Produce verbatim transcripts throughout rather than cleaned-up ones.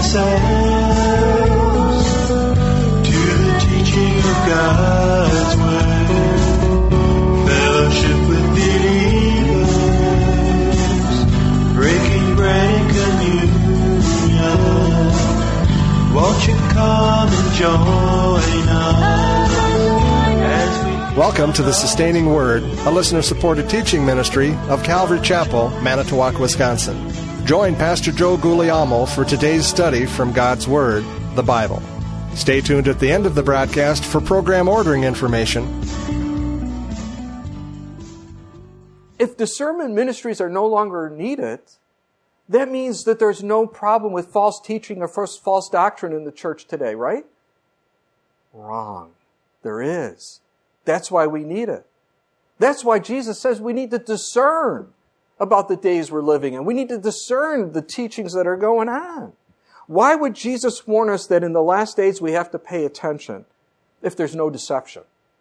ourselves to the teaching of God's Word. Fellowship with believers, breaking bread and communion. Won't you come and join us as we... Welcome to the Sustaining Word, a listener-supported teaching ministry of Calvary Chapel, Manitowoc, Wisconsin. Join Pastor Joe Guglielmo for today's study from God's Word, the Bible. Stay tuned at the end of the broadcast for program ordering information. If discernment ministries are no longer needed, that means that there's no problem with false teaching or false doctrine in the church today, right? Wrong. There is. That's why we need it. That's why Jesus says we need to discern about the days we're living in. We need to discern the teachings that are going on. Why would Jesus warn us that in the last days we have to pay attention if there's no deception?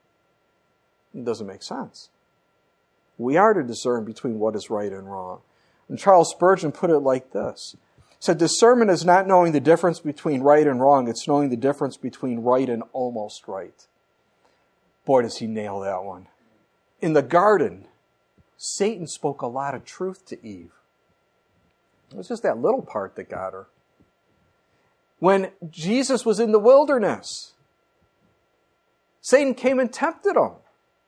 It doesn't make sense. We are to discern between what is right and wrong. And Charles Spurgeon put it like this. He said, discernment is not knowing the difference between right and wrong. It's knowing the difference between right and almost right. Boy, does he nail that one. In the garden, Satan spoke a lot of truth to Eve. It was just that little part that got her. When Jesus was in the wilderness, Satan came and tempted him.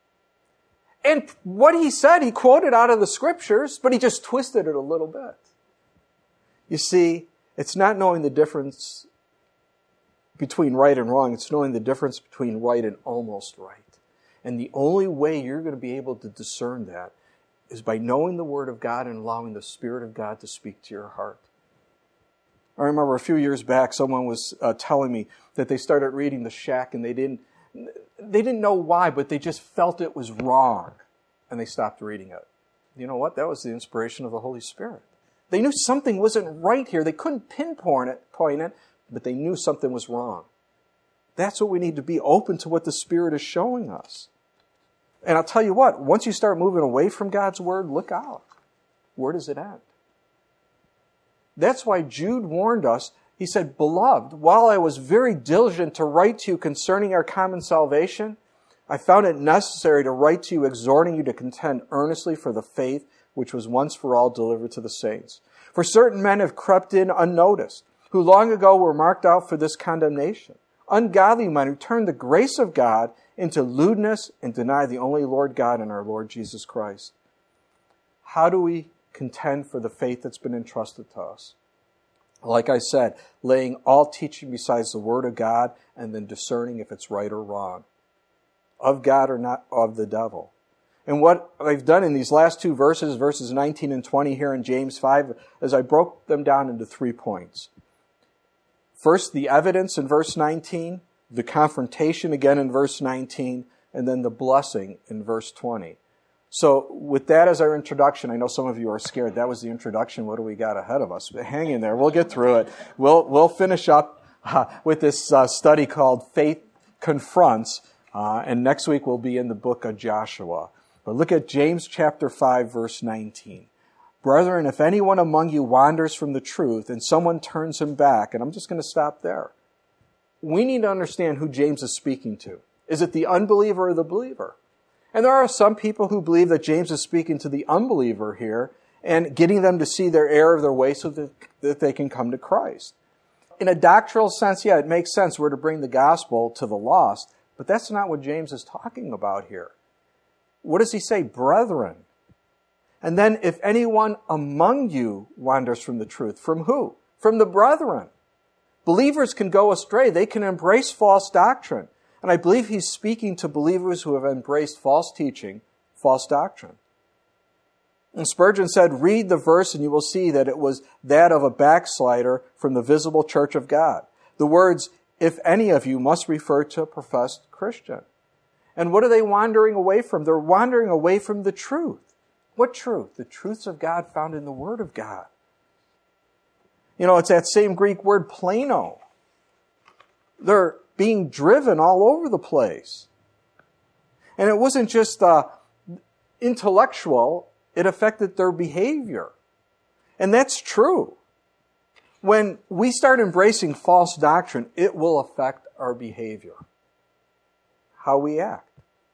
And what he said, he quoted out of the scriptures, but he just twisted it a little bit. You see, it's not knowing the difference between right and wrong. It's knowing the difference between right and almost right. And the only way you're going to be able to discern that is by knowing the Word of God and allowing the Spirit of God to speak to your heart. I remember a few years back, someone was uh, telling me that they started reading The Shack and they didn't, they didn't know why, but they just felt it was wrong. And they stopped reading it. You know what? That was the inspiration of the Holy Spirit. They knew something wasn't right here. They couldn't pinpoint it, point it, but they knew something was wrong. That's what we need to be, open to what the Spirit is showing us. And I'll tell you what, once you start moving away from God's Word, look out. Where does it end? That's why Jude warned us. He said, Beloved, while I was very diligent to write to you concerning our common salvation, I found it necessary to write to you exhorting you to contend earnestly for the faith which was once for all delivered to the saints. For certain men have crept in unnoticed, who long ago were marked out for this condemnation. Ungodly men who turn the grace of God into lewdness and deny the only Lord God and our Lord Jesus Christ. How do we contend for the faith that's been entrusted to us? Like I said, laying all teaching besides the Word of God and then discerning if it's right or wrong. Of God or not of the devil. And what I've done in these last two verses, verses nineteen and twenty here in James five, is I broke them down into three points. First, the evidence in verse nineteen, the confrontation again in verse nineteen, and then the blessing in verse twenty. So with that as our introduction, I know some of you are scared. That was the introduction. What do we got ahead of us? But hang in there. We'll get through it. We'll, we'll finish up uh, with this uh, study called Faith Confronts. Uh, and next week we'll be in the book of Joshua. But look at James chapter five, verse nineteen. Brethren, if anyone among you wanders from the truth and someone turns him back, and I'm just going to stop there. We need to understand who James is speaking to. Is it the unbeliever or the believer? And there are some people who believe that James is speaking to the unbeliever here and getting them to see their error of their way so that, that they can come to Christ. In a doctrinal sense, yeah, it makes sense. We're to bring the gospel to the lost. But that's not what James is talking about here. What does he say? Brethren. And then if anyone among you wanders from the truth, from who? From the brethren. Believers can go astray. They can embrace false doctrine. And I believe he's speaking to believers who have embraced false teaching, false doctrine. And Spurgeon said, read the verse and you will see that it was that of a backslider from the visible church of God. The words, if any of you, must refer to a professed Christian. And what are they wandering away from? They're wandering away from the truth. What truth? The truths of God found in the Word of God. You know, it's that same Greek word, plano. They're being driven all over the place. And it wasn't just uh, intellectual, it affected their behavior. And that's true. When we start embracing false doctrine, it will affect our behavior, how we act.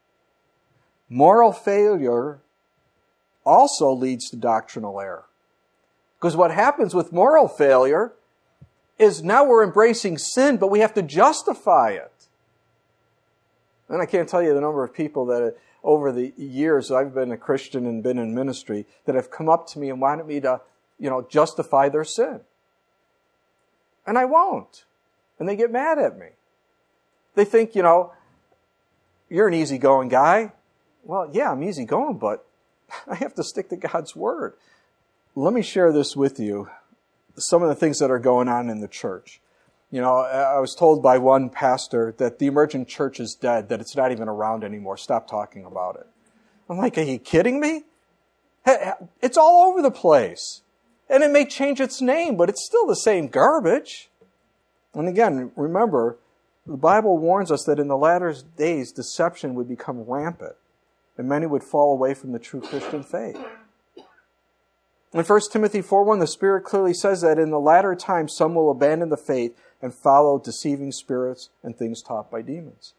Moral failure also leads to doctrinal error. Because what happens with moral failure is now we're embracing sin, but we have to justify it. And I can't tell you the number of people that over the years I've been a Christian and been in ministry that have come up to me and wanted me to, you know, justify their sin. And I won't. And they get mad at me. They think, you know, you're an easygoing guy. Well, yeah, I'm easygoing, but I have to stick to God's Word. Let me share this with you, some of the things that are going on in the church. You know, I was told by one pastor that the emergent church is dead, that it's not even around anymore. Stop talking about it. I'm like, are you kidding me? It's all over the place. And it may change its name, but it's still the same garbage. And again, remember, the Bible warns us that in the latter days, deception would become rampant, and many would fall away from the true Christian faith. In First Timothy four one, the Spirit clearly says that in the latter times some will abandon the faith and follow deceiving spirits and things taught by demons.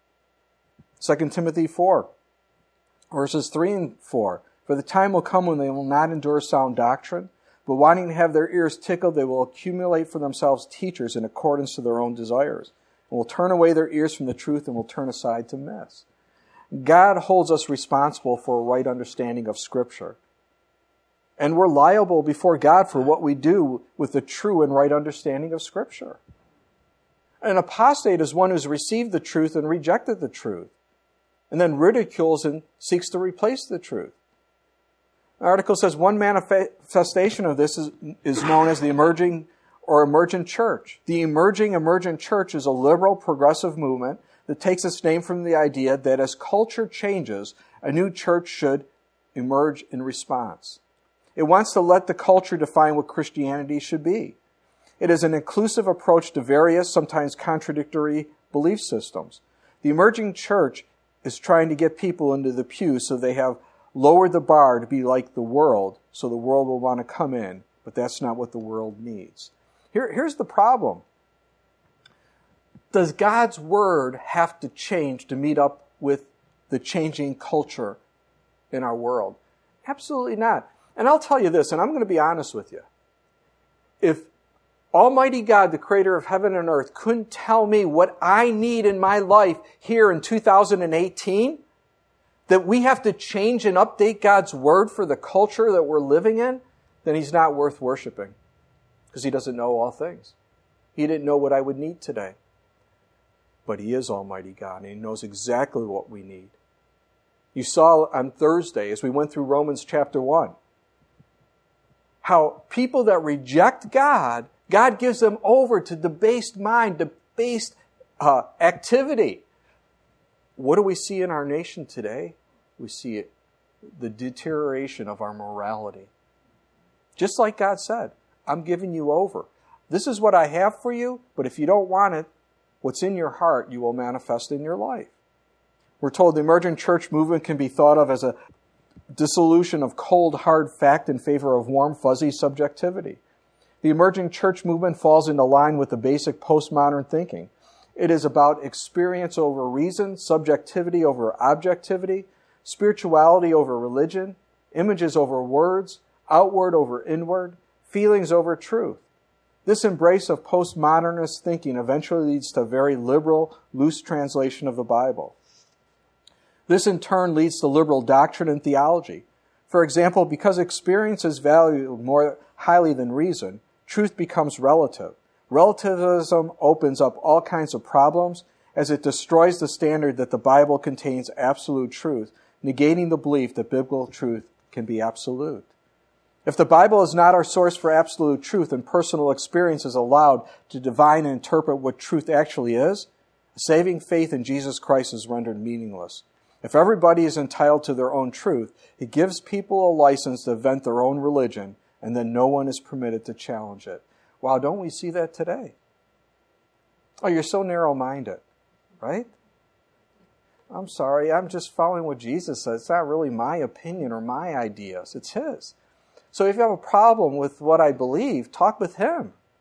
Second Timothy four, verses three and four. For the time will come when they will not endure sound doctrine, but wanting to have their ears tickled, they will accumulate for themselves teachers in accordance to their own desires, and will turn away their ears from the truth and will turn aside to myths. God holds us responsible for a right understanding of Scripture. And we're liable before God for what we do with the true and right understanding of Scripture. An apostate is one who's received the truth and rejected the truth, and then ridicules and seeks to replace the truth. The article says one manifestation of this is, is known as the emerging or emergent church. The emerging emergent church is a liberal progressive movement that takes its name from the idea that as culture changes, a new church should emerge in response. It wants to let the culture define what Christianity should be. It is an inclusive approach to various, sometimes contradictory belief systems. The emerging church is trying to get people into the pew so they have lowered the bar to be like the world, so the world will want to come in, but that's not what the world needs. Here, here's the problem. Does God's Word have to change to meet up with the changing culture in our world? Absolutely not. And I'll tell you this, and I'm going to be honest with you. If Almighty God, the creator of heaven and earth, couldn't tell me what I need in my life here in two thousand eighteen, that we have to change and update God's Word for the culture that we're living in, then He's not worth worshiping. Because He doesn't know all things. He didn't know what I would need today. But He is Almighty God, and He knows exactly what we need. You saw on Thursday, as we went through Romans chapter one, how people that reject God, God gives them over to debased mind, debased uh, activity. What do we see in our nation today? We see it, the deterioration of our morality. Just like God said, I'm giving you over. This is what I have for you, but if you don't want it, what's in your heart you will manifest in your life. We're told the emergent church movement can be thought of as a dissolution of cold, hard fact in favor of warm, fuzzy subjectivity. The emerging church movement falls into line with the basic postmodern thinking. It is about experience over reason, subjectivity over objectivity, spirituality over religion, images over words, outward over inward, feelings over truth. This embrace of postmodernist thinking eventually leads to a very liberal, loose translation of the Bible. This in turn leads to liberal doctrine and theology. For example, because experience is valued more highly than reason, truth becomes relative. Relativism opens up all kinds of problems as it destroys the standard that the Bible contains absolute truth, negating the belief that biblical truth can be absolute. If the Bible is not our source for absolute truth and personal experience is allowed to divine and interpret what truth actually is, saving faith in Jesus Christ is rendered meaningless. If everybody is entitled to their own truth, it gives people a license to invent their own religion, and then no one is permitted to challenge it. Wow, don't we see that today? Oh, you're so narrow-minded, right? I'm sorry, I'm just following what Jesus says. It's not really my opinion or my ideas. It's His. So if you have a problem with what I believe, talk with Him.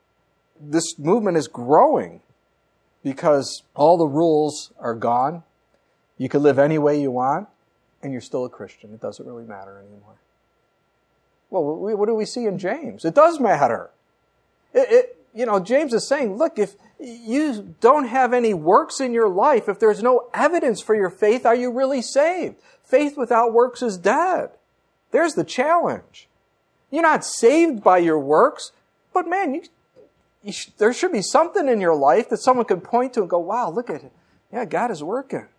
this movement is growing because all the rules are gone. You can live any way you want, and you're still a Christian. It doesn't really matter anymore. Well, what do we see in James? It does matter. It, it, you know, James is saying, look, if you don't have any works in your life, if there's no evidence for your faith, are you really saved? Faith without works is dead. There's the challenge. You're not saved by your works, but man, you, you sh- there should be something in your life that someone can point to and go, wow, look at it. Yeah, God is working.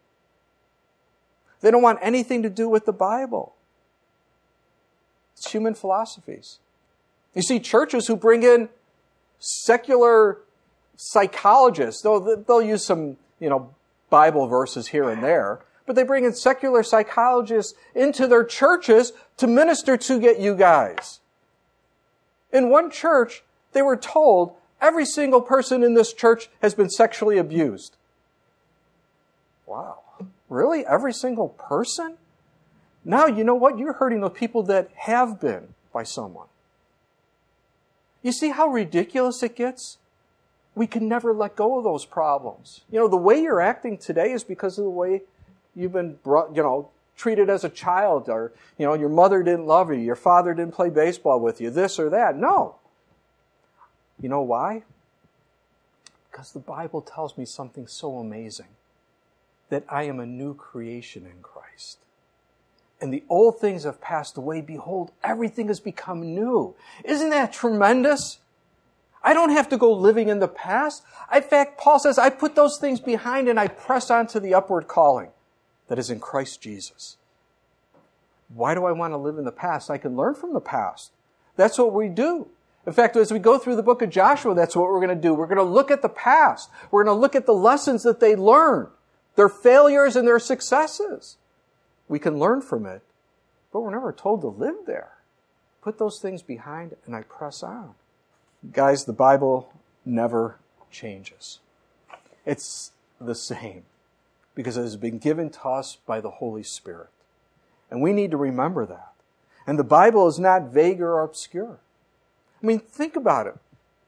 They don't want anything to do with the Bible. It's human philosophies. You see churches who bring in secular psychologists. They'll, they'll use some, you know, Bible verses here and there, but they bring in secular psychologists into their churches to minister to get you guys. In one church, they were told every single person in this church has been sexually abused. Wow. Really? Every single person? Now, you know what? You're hurting the people that have been by someone. You see how ridiculous it gets? We can never let go of those problems. You know, the way you're acting today is because of the way you've been brought, you know, treated as a child, or, you know, your mother didn't love you, your father didn't play baseball with you, this or that. No. You know why? Because the Bible tells me something so amazing, that I am a new creation in Christ. And the old things have passed away. Behold, everything has become new. Isn't that tremendous? I don't have to go living in the past. In fact, Paul says, I put those things behind and I press on to the upward calling that is in Christ Jesus. Why do I want to live in the past? I can learn from the past. That's what we do. In fact, as we go through the book of Joshua, that's what we're going to do. We're going to look at the past. We're going to look at the lessons that they learned, their failures and their successes. We can learn from it, but we're never told to live there. Put those things behind and I press on. Guys, the Bible never changes. It's the same because it has been given to us by the Holy Spirit. And we need to remember that. And the Bible is not vague or obscure. I mean, think about it.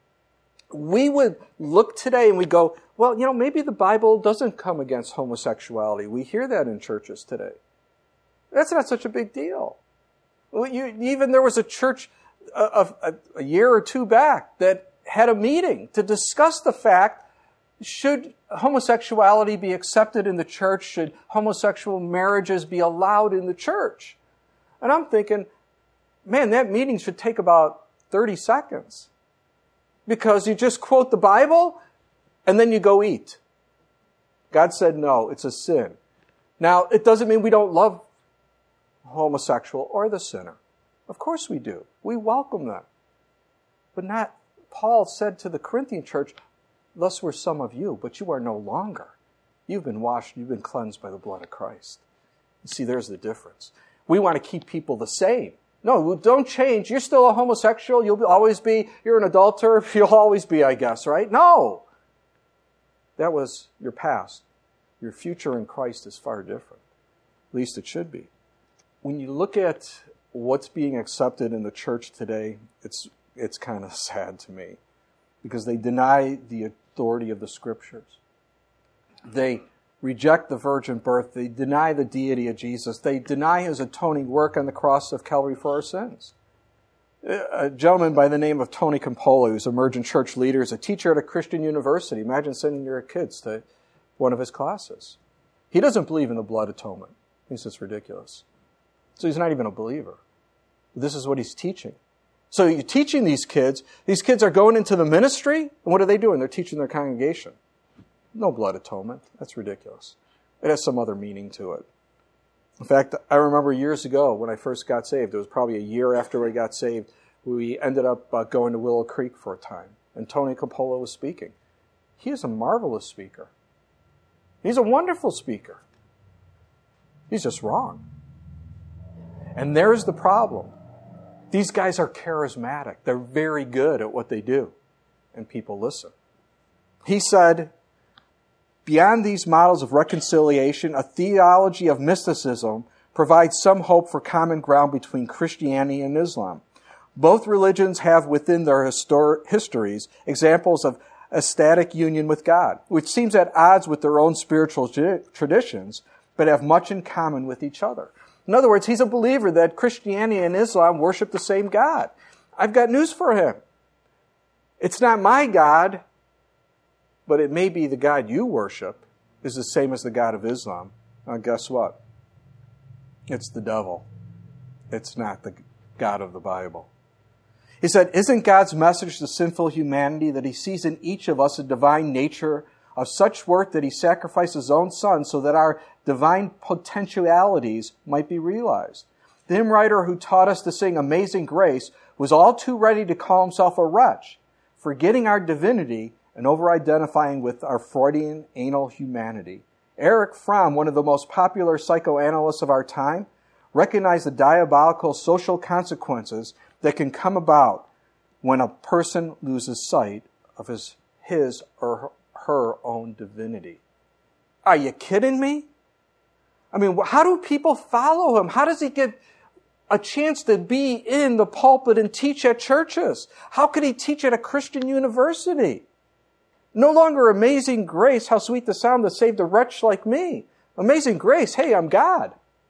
We would look today and we go, well, you know, maybe the Bible doesn't come against homosexuality. We hear that in churches today. That's not such a big deal. Well, you, even there was a church a, a, a year or two back that had a meeting to discuss the fact, should homosexuality be accepted in the church? Should homosexual marriages be allowed in the church? And I'm thinking, man, that meeting should take about thirty seconds. Because you just quote the Bible and then you go eat. God said no, it's a sin. Now, it doesn't mean we don't love homosexual or the sinner. Of course we do. We welcome them. But not, Paul said to the Corinthian church, thus were some of you, but you are no longer. You've been washed, you've been cleansed by the blood of Christ. You see, there's the difference. We want to keep people the same. No, don't change. You're still a homosexual. You'll always be, you're an adulterer. You'll always be, I guess, right? No. That was your past. Your future in Christ is far different. At least it should be. When you look at what's being accepted in the church today, it's it's kind of sad to me because they deny the authority of the Scriptures. They reject the virgin birth. They deny the deity of Jesus. They deny His atoning work on the cross of Calvary for our sins. A gentleman by the name of Tony Campolo, who's an emergent church leader, is a teacher at a Christian university. Imagine sending your kids to one of his classes. He doesn't believe in the blood atonement. He thinks it's ridiculous. So he's not even a believer. This is what he's teaching. So you're teaching these kids. These kids are going into the ministry, and what are they doing? They're teaching their congregation. No blood atonement. That's ridiculous. It has some other meaning to it. In fact, I remember years ago when I first got saved, it was probably a year after I got saved, we ended up uh, going to Willow Creek for a time, and Tony Campolo was speaking. He is a marvelous speaker. He's a wonderful speaker. He's just wrong. And there's the problem. These guys are charismatic. They're very good at what they do. And people listen. He said, beyond these models of reconciliation, a theology of mysticism provides some hope for common ground between Christianity and Islam. Both religions have within their histor- histories examples of ecstatic union with God, which seems at odds with their own spiritual g- traditions, but have much in common with each other. In other words, he's a believer that Christianity and Islam worship the same God. I've got news for him. It's not my God, but it may be the God you worship is the same as the God of Islam. Now, guess what? It's the devil. It's not the God of the Bible. He said, isn't God's message to sinful humanity that he sees in each of us a divine nature of such worth that he sacrificed his own son so that our divine potentialities might be realized? The hymn writer who taught us to sing Amazing Grace was all too ready to call himself a wretch, forgetting our divinity and over-identifying with our Freudian anal humanity. Erich Fromm, one of the most popular psychoanalysts of our time, recognized the diabolical social consequences that can come about when a person loses sight of his, his or her own divinity. Are you kidding me? I mean, how do people follow him? How does he get a chance to be in the pulpit and teach at churches? How could he teach at a Christian university? No longer amazing grace, how sweet the sound that saved a wretch like me. Amazing grace, hey, I'm God.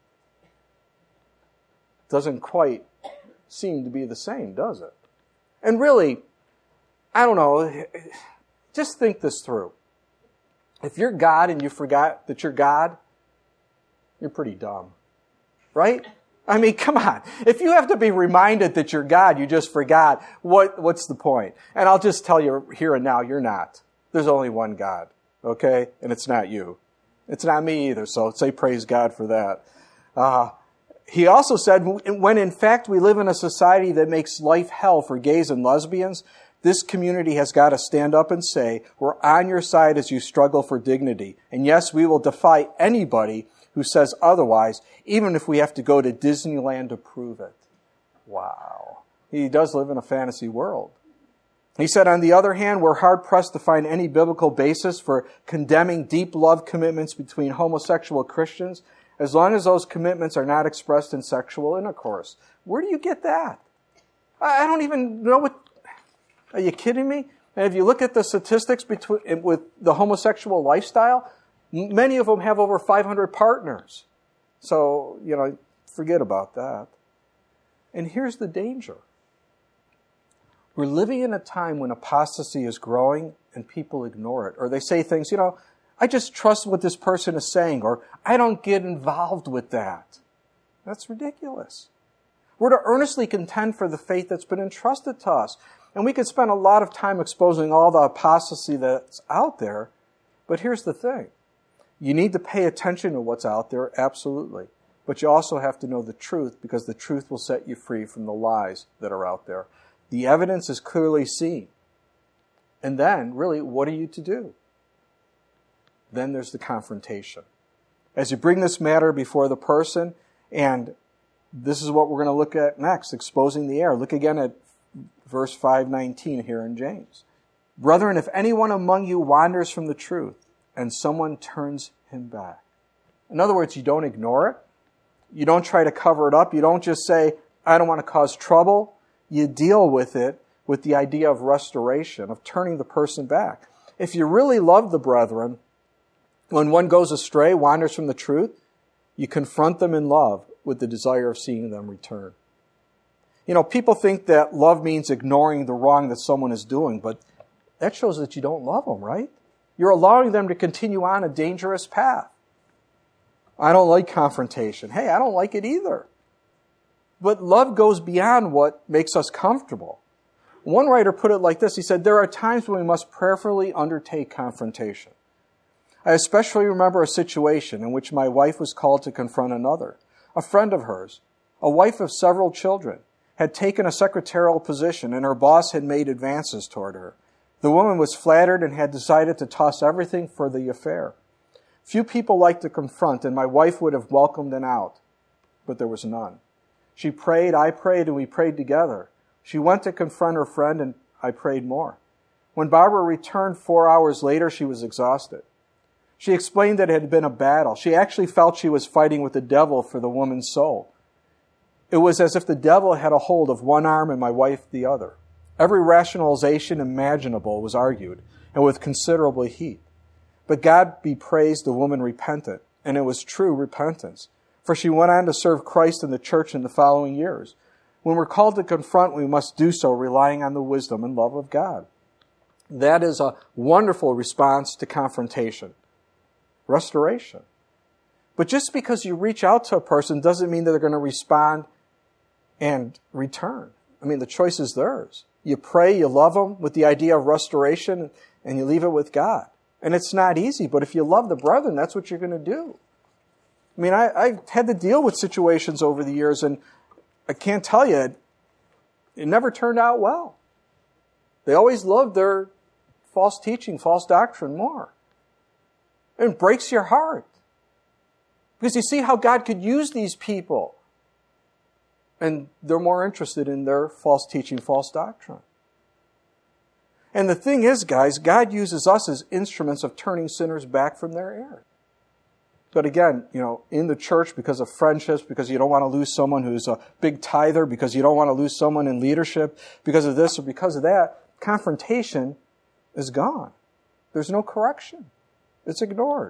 Doesn't quite seem to be the same, does it? And really, I don't know, just think this through. If you're God and you forgot that you're God, you're pretty dumb, right? I mean, come on. If you have to be reminded that you're God, you just forgot, what, what's the point? And I'll just tell you here and now, you're not. There's only one God, okay? And it's not you. It's not me either, so say praise God for that. Uh, he also said, when in fact we live in a society that makes life hell for gays and lesbians, this community has got to stand up and say, we're on your side as you struggle for dignity. And yes, we will defy anybody who says otherwise, even if we have to go to Disneyland to prove it. Wow. He does live in a fantasy world. He said, on the other hand, we're hard-pressed to find any biblical basis for condemning deep love commitments between homosexual Christians, as long as those commitments are not expressed in sexual intercourse. Where do you get that? I don't even know what... Are you kidding me? And if you look at the statistics between, with the homosexual lifestyle, many of them have over five hundred partners. So, you know, forget about that. And here's the danger. We're living in a time when apostasy is growing and people ignore it. Or they say things, you know, I just trust what this person is saying, or I don't get involved with that. That's ridiculous. We're to earnestly contend for the faith that's been entrusted to us. And we could spend a lot of time exposing all the apostasy that's out there. But here's the thing. You need to pay attention to what's out there, absolutely. But you also have to know the truth, because the truth will set you free from the lies that are out there. The evidence is clearly seen. And then, really, what are you to do? Then there's the confrontation. As you bring this matter before the person, and this is what we're going to look at next, exposing the error. Look again at verse five nineteen here in James. Brethren, if anyone among you wanders from the truth, and someone turns him back. In other words, you don't ignore it. You don't try to cover it up. You don't just say, I don't want to cause trouble. You deal with it with the idea of restoration, of turning the person back. If you really love the brethren, when one goes astray, wanders from the truth, you confront them in love with the desire of seeing them return. You know, people think that love means ignoring the wrong that someone is doing, but that shows that you don't love them, right? You're allowing them to continue on a dangerous path. I don't like confrontation. Hey, I don't like it either. But love goes beyond what makes us comfortable. One writer put it like this. He said, there are times when we must prayerfully undertake confrontation. I especially remember a situation in which my wife was called to confront another. A friend of hers, a wife of several children, had taken a secretarial position, and her boss had made advances toward her. The woman was flattered and had decided to toss everything for the affair. Few people like to confront, and my wife would have welcomed an out, but there was none. She prayed, I prayed, and we prayed together. She went to confront her friend, and I prayed more. When Barbara returned four hours later, she was exhausted. She explained that it had been a battle. She actually felt she was fighting with the devil for the woman's soul. It was as if the devil had a hold of one arm and my wife the other. Every rationalization imaginable was argued, and with considerable heat. But God be praised, the woman repented, and it was true repentance. For she went on to serve Christ in the church in the following years. When we're called to confront, we must do so relying on the wisdom and love of God. That is a wonderful response to confrontation. Restoration. But just because you reach out to a person doesn't mean that they're going to respond and return. I mean, the choice is theirs. You pray, you love them with the idea of restoration, and you leave it with God. And it's not easy, but if you love the brethren, that's what you're going to do. I mean, I, I've had to deal with situations over the years, and I can't tell you, it, it never turned out well. They always loved their false teaching, false doctrine more. And it breaks your heart. Because you see how God could use these people. And they're more interested in their false teaching, false doctrine. And the thing is, guys, God uses us as instruments of turning sinners back from their error. But again, you know, in the church, because of friendships, because you don't want to lose someone who's a big tither, because you don't want to lose someone in leadership, because of this or because of that, confrontation is gone. There's no correction. It's ignored.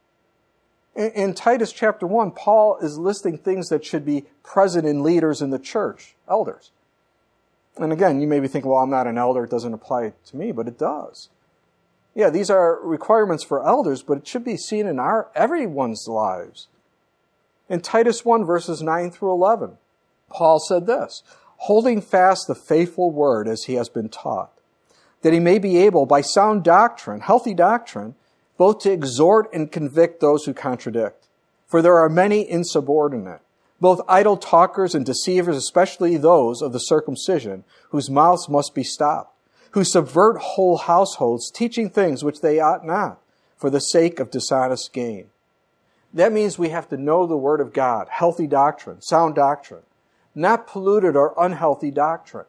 In, in Titus chapter one, Paul is listing things that should be present in leaders in the church, elders. And again, you may be thinking, well, I'm not an elder, it doesn't apply to me, but it does. Yeah, these are requirements for elders, but it should be seen in our everyone's lives. In Titus one, verses nine through eleven, Paul said this, holding fast the faithful word as he has been taught, that he may be able, by sound doctrine, healthy doctrine, both to exhort and convict those who contradict. For there are many insubordinate, both idle talkers and deceivers, especially those of the circumcision, whose mouths must be stopped, who subvert whole households, teaching things which they ought not, for the sake of dishonest gain. That means we have to know the Word of God, healthy doctrine, sound doctrine, not polluted or unhealthy doctrine.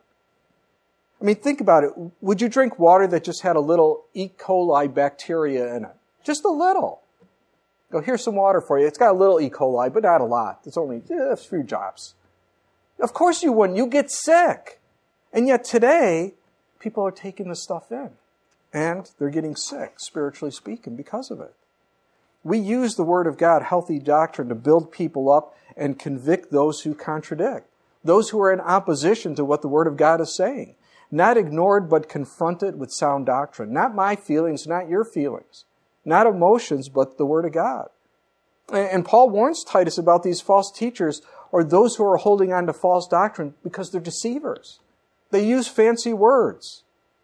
I mean, think about it. Would you drink water that just had a little E. coli bacteria in it? Just a little. Go, here's some water for you. It's got a little E. coli, but not a lot. It's only eh, a few drops. Of course you wouldn't. You get sick. And yet today, people are taking this stuff in. And they're getting sick, spiritually speaking, because of it. We use the Word of God, healthy doctrine, to build people up and convict those who contradict. Those who are in opposition to what the Word of God is saying. Not ignored, but confronted with sound doctrine. Not my feelings, not your feelings. Not emotions, but the Word of God. And Paul warns Titus about these false teachers or those who are holding on to false doctrine because they're deceivers. They use fancy words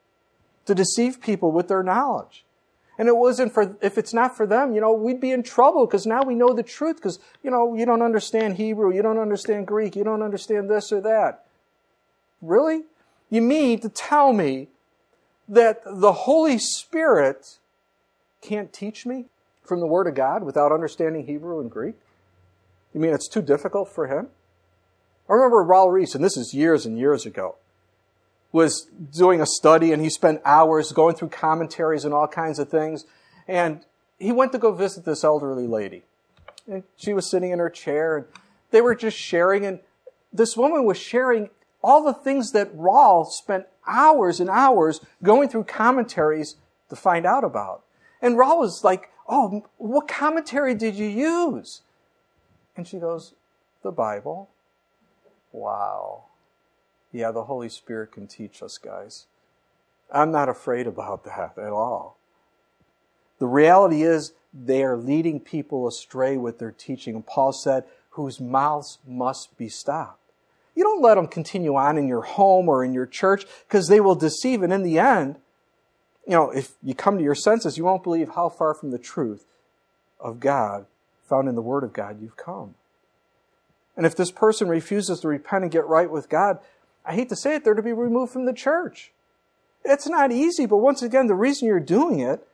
to deceive people with their knowledge. And it wasn't for, if it's not for them, you know, we'd be in trouble because now we know the truth because, you know, you don't understand Hebrew, you don't understand Greek, you don't understand this or that. Really? You mean to tell me that the Holy Spirit can't teach me from the Word of God without understanding Hebrew and Greek? You mean it's too difficult for him? I remember Raul Reese, and this is years and years ago, was doing a study and he spent hours going through commentaries and all kinds of things. And he went to go visit this elderly lady. And she was sitting in her chair and they were just sharing. And this woman was sharing all the things that Raul spent hours and hours going through commentaries to find out about. And Raul was like, oh, what commentary did you use? And she goes, the Bible. Wow. Yeah, the Holy Spirit can teach us, guys. I'm not afraid about that at all. The reality is they are leading people astray with their teaching. And Paul said, whose mouths must be stopped. You don't let them continue on in your home or in your church because they will deceive. And in the end, you know, if you come to your senses, you won't believe how far from the truth of God found in the Word of God you've come. And if this person refuses to repent and get right with God, I hate to say it, they're to be removed from the church. It's not easy, but once again, the reason you're doing it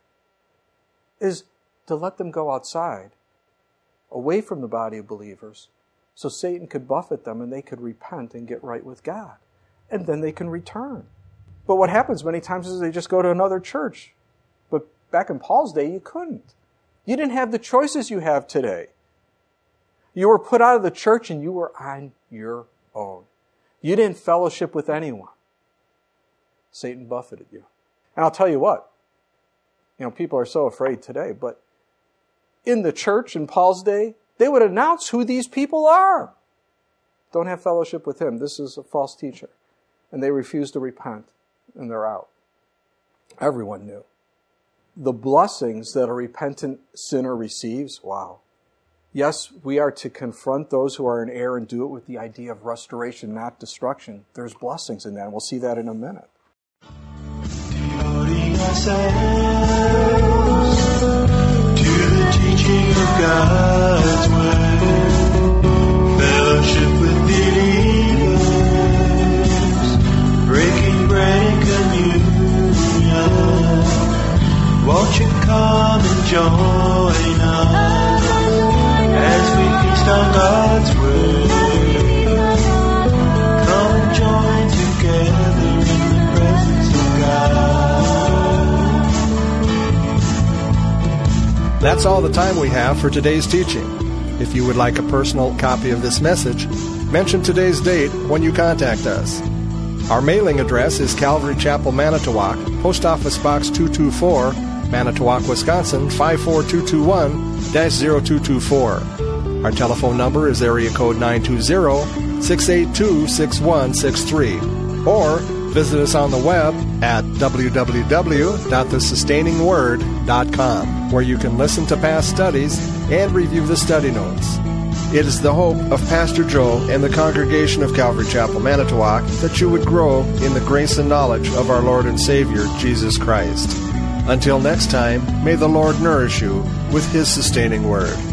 is to let them go outside, away from the body of believers, so Satan could buffet them and they could repent and get right with God. And then they can return. But what happens many times is they just go to another church. But back in Paul's day, you couldn't. You didn't have the choices you have today. You were put out of the church and you were on your own. You didn't fellowship with anyone. Satan buffeted you. And I'll tell you what, you know, people are so afraid today, but in the church in Paul's day, they would announce who these people are. Don't have fellowship with him. This is a false teacher. And they refuse to repent, and they're out. Everyone knew. The blessings that a repentant sinner receives, wow. Yes, we are to confront those who are in error and do it with the idea of restoration, not destruction. There's blessings in that, and we'll see that in a minute. Devoting ourselves to the teaching of God's word, fellowship with believers, breaking bread and communion. Won't you come and join us as we feast on God's word? Come and join together in the presence of God. That's all the time we have for today's teaching. If you would like a personal copy of this message, mention today's date when you contact us. Our mailing address is Calvary Chapel, Manitowoc, Post Office Box two two four, Manitowoc, Wisconsin, five four two two one dash zero two two four. Our telephone number is area code nine two zero, six eight two, six one six three. Or visit us on the web at w w w dot the sustaining word dot com, where you can listen to past studies and review the study notes. It is the hope of Pastor Joe and the congregation of Calvary Chapel, Manitowoc, that you would grow in the grace and knowledge of our Lord and Savior, Jesus Christ. Until next time, may the Lord nourish you with His sustaining word.